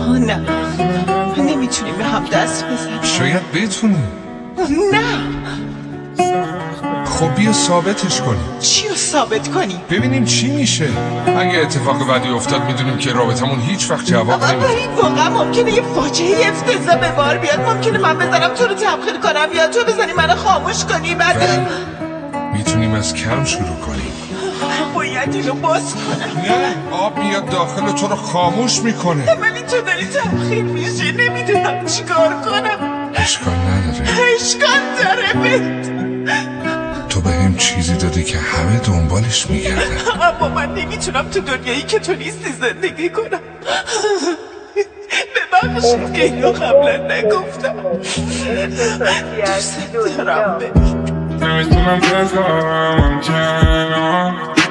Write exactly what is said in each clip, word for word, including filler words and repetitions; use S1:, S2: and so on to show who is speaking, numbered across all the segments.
S1: آه نه نمیتونیم به هم دست بزنیم.
S2: شاید بتونیم.
S1: نه
S2: خب بیا ثابتش کنیم.
S1: چی رو ثابت کنیم؟
S2: ببینیم چی میشه. اگه اتفاق بدی افتاد میدونیم که رابطمون هیچ وقت جواب نمیده.
S1: ولی واقعا ممکنه یه فاجعه افتضاح به بار بیاد. ممکنه من بزنم تو رو تبخیر کنم یا تو بزنی منو خاموش کنی. بعد
S2: میتونیم از کم شروع کنیم.
S1: باید اینو باز کنم.
S2: نه آب میاد داخل تو رو خاموش میکنه.
S1: ولی تو داری تبخیر میشه. نمیدونم چیکار کنم.
S2: اشکال نداره.
S1: اشکال داره. بهت
S2: تو به هم چیزی دادی که همه دنبالش میگردن.
S1: اما من نمیتونم تو دنیایی که تو نیستی زندگی کنم. ببخشید که اینو قبلا نگفتم. دوست دارم.
S3: نمیتونم بذارم کنار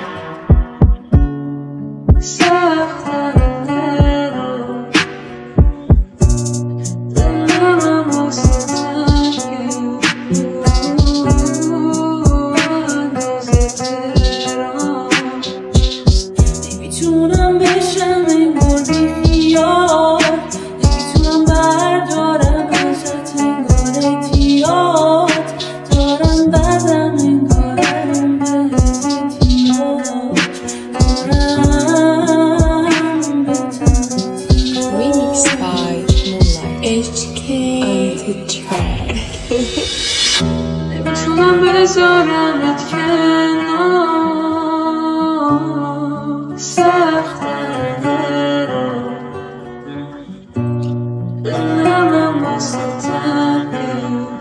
S4: بذارمت کنار سخته دلم واسه تنگه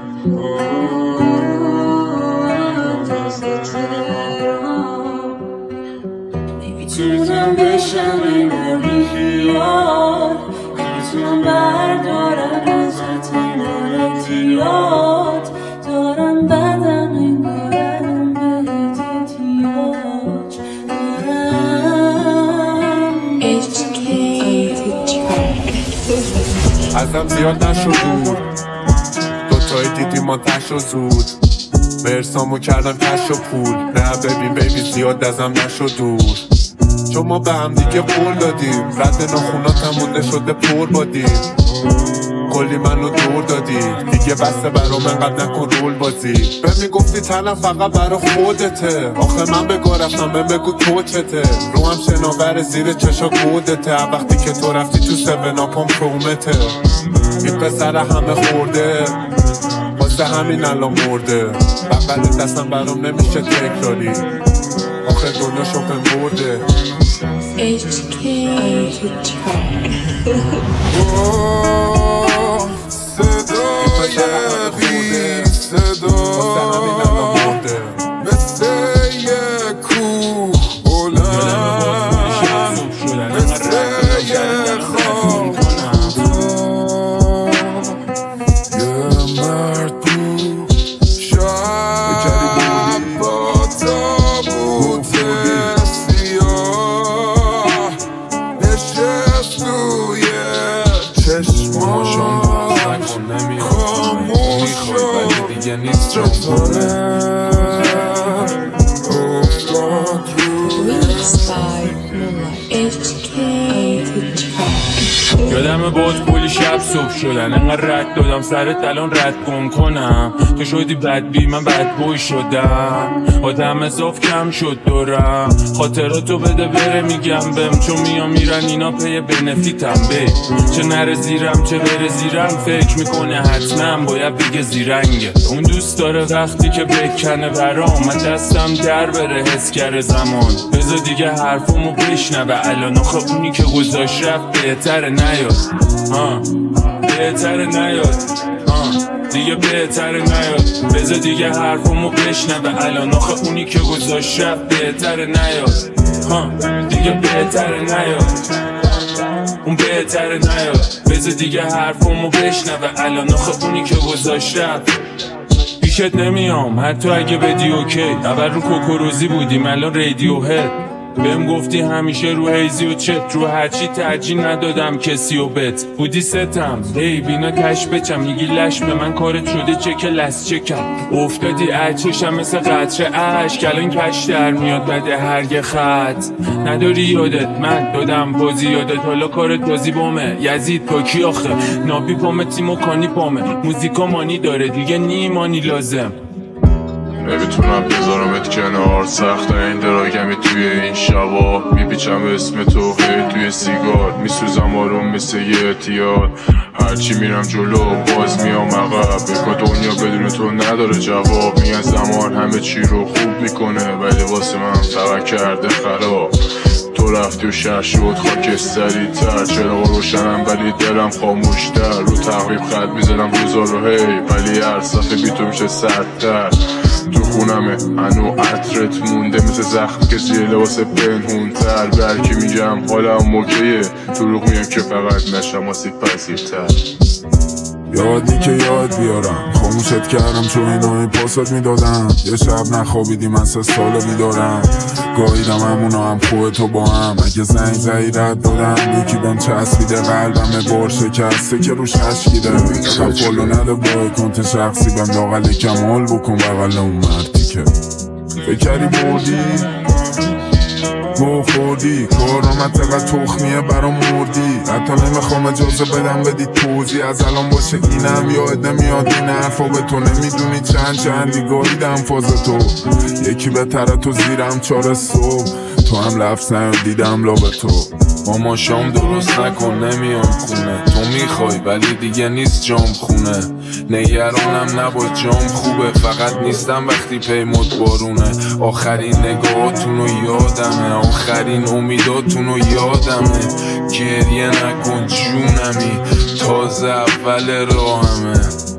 S4: اندازه تهران نمیتونم بشم انگار بیخیال نمیتونم بردارم ازت انگار احتیاط دارم بدم انگارم بهت احتیاج دارم اچ کی
S3: ازم زیاد نشد دور دوتایی دیدیم منتش و زود برسامو کردم کش و پول نه ببین بیبی زیاد ازم نشد دور چون ما به هم دیگه قول دادیم رد ناخوناتمون نشده پر بادیم کلی منو دور دادی دیگه بسته برام انقدر نکن رول بازی به میگفتی تنم فقط برا خودته آخه من بگاه رفتم به بگو تو چته رو هم شناور زیر چشا گودته وقتی که تو رفتی تو سبناپام پرومته این پسر همه خورده واسه همین الان مرده بقل دستم برام نمیشه تکراری آخه دنیا شوکن برده
S4: اچ کی
S3: صدای بی صدا مثل یه کوه بلند مثل یه خواب یه مرد بود شب با تابوت سیاه نشست روی چشماشون خاموش شد دیگه نیست چطوره افتاد رو یادمه باد کلی شب صبح شدن انقدر رد دادم سرت الان رد کن کنم تو شدی بدبی من بدبوی شدم آدم اضاف کم شد دورم خاطراتو بده بره میگم بهم چون میام میرن اینا پی بنفیتم به چه نره زیرم چه بره زیرم فکر میکنه حتما باید بگه زیرنگه اون دوست داره وقتی که بکنه برام من دستم در بره حس کرده زمان بذار دیگه حرفمو بشنوه الان آخه اونی که گذاشت رفت بهتره نیاد ها بهتره نیاد ها دیگه بهتره نیاد بذار دیگه حرفمو بشنوه الان آخه اونی که گذاشت رفت بهتره نیاد ها دیگه بهتره نیاد اون بهتره نیاد بذار دیگه حرفمو بشنوه الان آخه اونی که گذاشت رفت پیشت نمیام حتی اگه بدی اوکی اول رو کوکوروزی بودیم الان رادیو هد بهم گفتی همیشه رو هیزی و چت، رو هرچی ترجیح ندادم کسی و بت بودی ستم. هی بینا تش بچم میگی لش به من کارت شده چک لس چکم. افتادی اچشم مثل قطره عشق، الان کش در میاد بده هرگ خط. نداری یادت من دادم بازی یادت، حالا کارت بازی بامه یزید تا کی آخه. نابی پامه تیمو کانی پامه، موزیکا مانی داره دیگه نیمانی لازم.
S5: نمیتونم بذارمت کنار، سخت این دراگمی توی این شبا. میپیچم اسم تو هی توی سیگار، میسوزم آروم مثل یه اعتیاد. هرچی میرم جلو باز میام عقب، بگو دنیا بدون تو نداره جواب. میگن زمان همه چی رو خوب میکنه ولی واسه من فقط کرده خراب. تو رفتی و شهر شد خاکستری تر، چراغ روشنم ولی دلم خاموشتر. رو تقریب خط میزنم روزا رو هی ولی هر صفحه بی تو میشه سردتر. تو خونمه هنو عطرت مونده مثل زخم که زیر لباس پنهونتر. برکی میگم حالم موکیه، دروغ میگم که فقط نشم آسیب پذیرتر.
S6: یادی که یاد بیارم خاموشت کردم چون اینا پاسات میدادم. یه شب نخوابیدی من سه سال بیدارم، گاهیدم همونا هم خوبه تو با هم. اگه زنگ زنی رد دادم یکی بهم چسبیده، قلبم بار شکسته که روش عشقیده. قبل فالو نده با کنت شخصی بهم لاغل کمال بکن بغل اون مردی که فکری بردی گو خوردی. کارامت تقدر تخمیه برا مردی، حتی نمیخوام اجازه بدم بدی توضیح. از الان باشه اینم یاد نمیاد این حرفا، به تو نمیدونی چند چندی گاهیدم فاز تو. یکی بهتره تو زیرم چار صبح، تو هم لفظ دیدم لابه تو.
S3: ماما شام درست نکن نمیام خونه، تو میخوای ولی دیگه نیست جام خونه. نگرانم نباش جام خوبه، فقط نیستم وقتی پیمود بارونه. آخرین نگاهاتونو یادمه، آخرین امیداتونو یادمه. گریه نکن جونمی، تازه اول راهمه.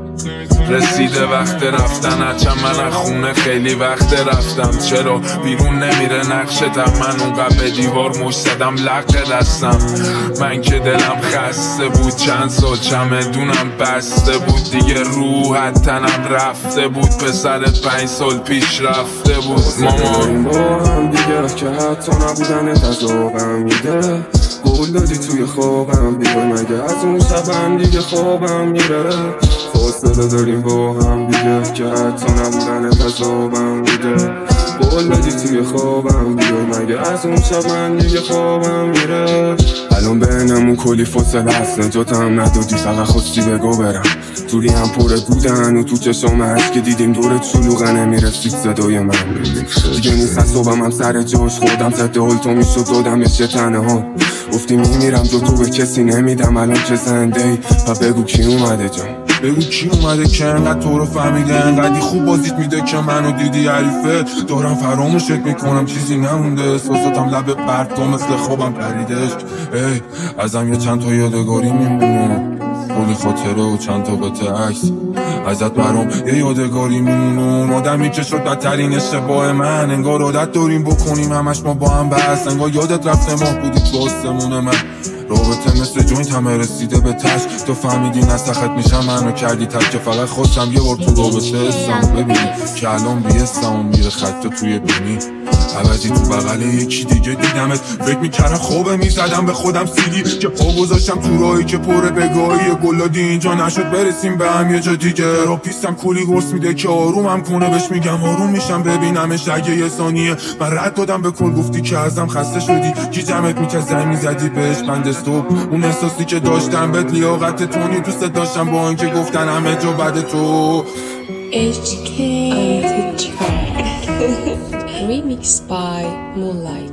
S3: رسیده وقت رفتن، هرچند من خونه خیلی وقت رفتم. چرا بیرون نمیره نقشتم، من اونقدر به دیوار مش زدم لق دستم. من که دلم خسته بود، چند سال چمدونم بسته بود. دیگه روح تنم رفته بود، پسرت پنج سال پیش رفته بود. ماما
S7: با هم دیگه که حتی نبودنت عذابم میده. قول دادی توی خوابم بیای مگه از اون شبم دیگه خوابم میره. فاصله داریم با هم دیگه که حتی نبودنت عذابم میده. قول دادی توی خوابم بیای مگه از اون شبم دیگه خوابم میره. الان بینمون کلی فاصله هست، نجاتم ندادی فقط خواستی بگو برم. توری هم پره بودن و تو چشام هست که دیدیم دورت شلوغه نمیرسید صدای من. دیگه نیست حسابم هم سر جاش، خودم زده حال تو میشد دادم یه تنه ها. گفتی میمیرم جو تو به کسی نمیدم، الان که زنده ای و بگو کی اومده جان.
S8: بگو کی اومده که انقدر تو رو فهمیده، انقدی خوب بازیت میده که منو دیدی حریفه. دارم فراموشت میکنم چیزی نمونده، احساساتم لب پرت تو مثل خوابم پریدش. ای ازم یه چند تا یادگاری میمونه، کلی خاطره و چند تا قطعه عکس ازت برام یه یادگاری میمونم. آدمی که شد بدترین اشتباه من، انگار عادت داریم بکنیم همش ما با هم بس. انگار یادت رفته ماه بودی تو آسمون من، رابطه مثل جوینت همه رسیده به تش. تو فهمیدی نسخت میشم منو کردی تک، که فقط خواستم یه بار تو رابطه اسم ببینی که الان بیستم و میره خط توی بینی. عوضی تو بغل یکی دیگه دیدمت، فکر میکردم خوبه میزدم به خودم سیلی که پا گذاشتم تو راهی که پره بگاهی. گلادی اینجا نشد برسیم به هم یه جا دیگه. را پیستم کلی قرص میده که آرومم کنه، بهش میگم آروم میشم ببینمش اگه یه ثانیه. من رد دادم به کل گفتی که ازم خسته شدی، کی جمعت میکرد زنگ میزدی بهش بند استوب. اون احساسی که داشتم بهت لیاقت تونی دوست داشتم با اینکه گفتن همه جا بعد تو.
S4: H K Remixed by Moonlight.